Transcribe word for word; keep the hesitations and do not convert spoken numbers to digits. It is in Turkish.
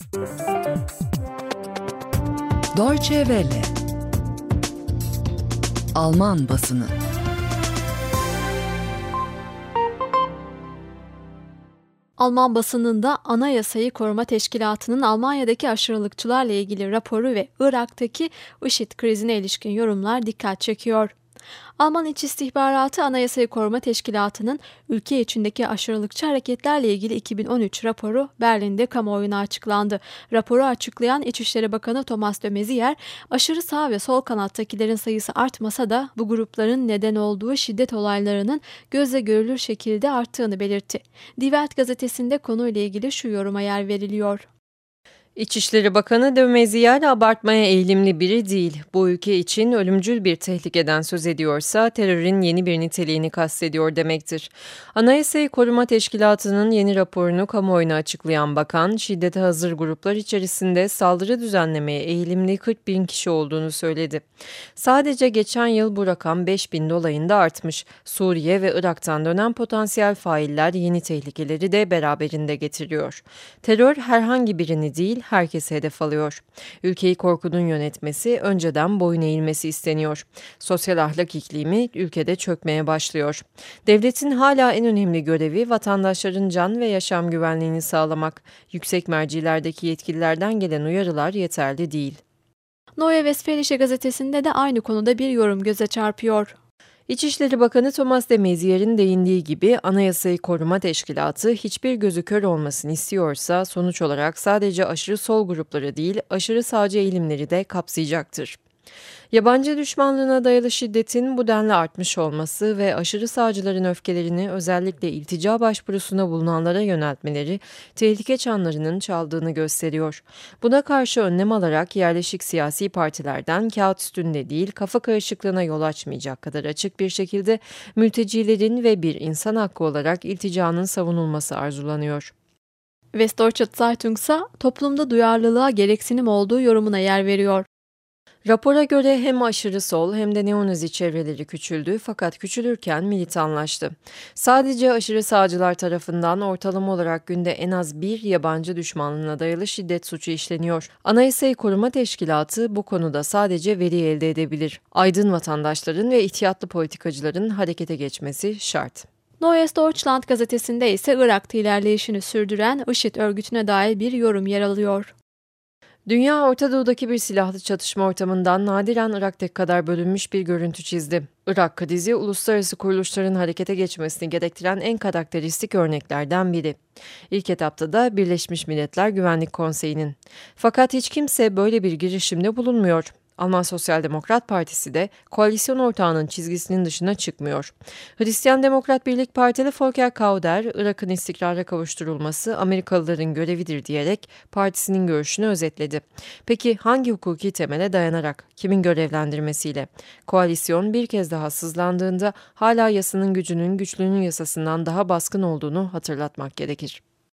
Deutsche Welle. Alman basını. Alman basınında Anayasayı Koruma Teşkilatı'nın Almanya'daki aşırılıkçılarla ilgili raporu ve Irak'taki IŞİD krizine ilişkin yorumlar dikkat çekiyor. Alman İç İstihbaratı Anayasayı Koruma Teşkilatı'nın ülke içindeki aşırılıkçı hareketlerle ilgili iki bin on üç raporu Berlin'de kamuoyuna açıklandı. Raporu açıklayan İçişleri Bakanı Thomas de Maizière, aşırı sağ ve sol kanattakilerin sayısı artmasa da bu grupların neden olduğu şiddet olaylarının gözle görülür şekilde arttığını belirtti. Die Welt gazetesinde konuyla ilgili şu yoruma yer veriliyor. İçişleri Bakanı de Maizière abartmaya eğilimli biri değil. Bu ülke için ölümcül bir tehlikeden söz ediyorsa terörün yeni bir niteliğini kastediyor demektir. Anayasayı Koruma Teşkilatı'nın yeni raporunu kamuoyuna açıklayan bakan, şiddete hazır gruplar içerisinde saldırı düzenlemeye eğilimli kırk bin kişi olduğunu söyledi. Sadece geçen yıl bu rakam beş bin dolayında artmış. Suriye ve Irak'tan dönen potansiyel failler yeni tehlikeleri de beraberinde getiriyor. Terör herhangi birini değil, herkese hedef alıyor. Ülkeyi korkunun yönetmesi, önceden boyun eğilmesi isteniyor. Sosyal ahlak iklimi ülkede çökmeye başlıyor. Devletin hala en önemli görevi vatandaşların can ve yaşam güvenliğini sağlamak. Yüksek mercilerdeki yetkililerden gelen uyarılar yeterli değil. Neue Westfälische gazetesinde de aynı konuda bir yorum göze çarpıyor. İçişleri Bakanı Thomas de Maizier'in değindiği gibi Anayasayı Koruma Teşkilatı hiçbir gözü kör olmasını istiyorsa sonuç olarak sadece aşırı sol grupları değil, aşırı sağcı eğilimleri de kapsayacaktır. Yabancı düşmanlığına dayalı şiddetin bu denli artmış olması ve aşırı sağcıların öfkelerini özellikle iltica başvurusuna bulunanlara yöneltmeleri tehlike çanlarının çaldığını gösteriyor. Buna karşı önlem alarak yerleşik siyasi partilerden kağıt üstünde değil kafa karışıklığına yol açmayacak kadar açık bir şekilde mültecilerin ve bir insan hakkı olarak ilticanın savunulması arzulanıyor. Westdeutsche Zeitung ise toplumda duyarlılığa gereksinim olduğu yorumuna yer veriyor. Rapora göre hem aşırı sol hem de neonazi çevreleri küçüldü fakat küçülürken militanlaştı. Sadece aşırı sağcılar tarafından ortalama olarak günde en az bir yabancı düşmanlığına dayalı şiddet suçu işleniyor. Anayasayı Koruma Teşkilatı bu konuda sadece veri elde edebilir. Aydın vatandaşların ve ihtiyatlı politikacıların harekete geçmesi şart. Neues Deutschland gazetesinde ise Irak'ta ilerleyişini sürdüren IŞİD örgütüne dair bir yorum yer alıyor. Dünya Orta Doğu'daki bir silahlı çatışma ortamından nadiren Irak'taki kadar bölünmüş bir görüntü çizdi. Irak krizi, uluslararası kuruluşların harekete geçmesini gerektiren en karakteristik örneklerden biri. İlk etapta da Birleşmiş Milletler Güvenlik Konseyi'nin. Fakat hiç kimse böyle bir girişimde bulunmuyor. Alman Sosyal Demokrat Partisi de koalisyon ortağının çizgisinin dışına çıkmıyor. Hristiyan Demokrat Birlik Partili Volker Kauder, Irak'ın istikrara kavuşturulması Amerikalıların görevidir diyerek partisinin görüşünü özetledi. Peki hangi hukuki temele dayanarak, kimin görevlendirmesiyle? Koalisyon bir kez daha sızlandığında hala yasanın gücünün güçlünün yasasından daha baskın olduğunu hatırlatmak gerekir.